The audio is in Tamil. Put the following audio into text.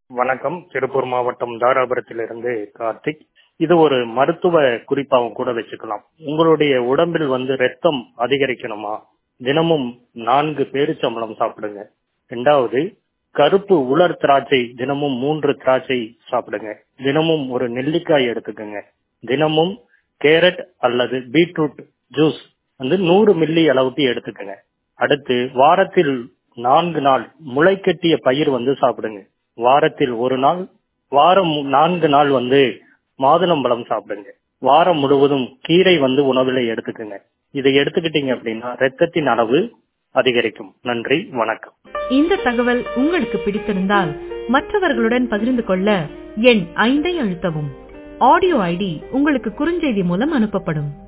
வணக்கம். திருப்பூர் மாவட்டம் தாராபுரத்திலிருந்து கார்த்திக். இது ஒரு மருத்துவ குறிப்பாவும் கூட வச்சுக்கலாம். உங்களுடைய உடம்பில் ரத்தம் அதிகரிக்கணுமா, தினமும் 4 பேரிச்சம்பழம் சாப்பிடுங்க. 2வது, கருப்பு உலர் திராட்சை தினமும் 3 திராட்சை சாப்பிடுங்க. தினமும் ஒரு நெல்லிக்காய் எடுத்துக்கங்க. தினமும் கேரட் அல்லது பீட்ரூட் ஜூஸ் 100 மில்லி அளவுக்கு எடுத்துக்கங்க. அடுத்து வாரத்தில் 4 நாள் முளைக்கட்டிய பயிர் சாப்பிடுங்க. வாரத்தில் 1 நாள், வாரம் 4 நாள் மாதுளம்பழம் சாப்பிடுங்க. வாரம் முழுவதும் கீரை உணவுல எடுத்துக்கங்க. இதை எடுத்துக்கிட்டீங்க அப்படின்னா ரத்தத்தின் அளவு அதிகரிக்கும். நன்றி, வணக்கம். இந்த தகவல் உங்களுக்கு பிடித்திருந்தால் மற்றவர்களுடன் பகிர்ந்து கொள்ள எண் 5 அழுத்தவும். ஆடியோ ஐடி உங்களுக்கு குறுஞ்செய்தி மூலம் அனுப்பப்படும்.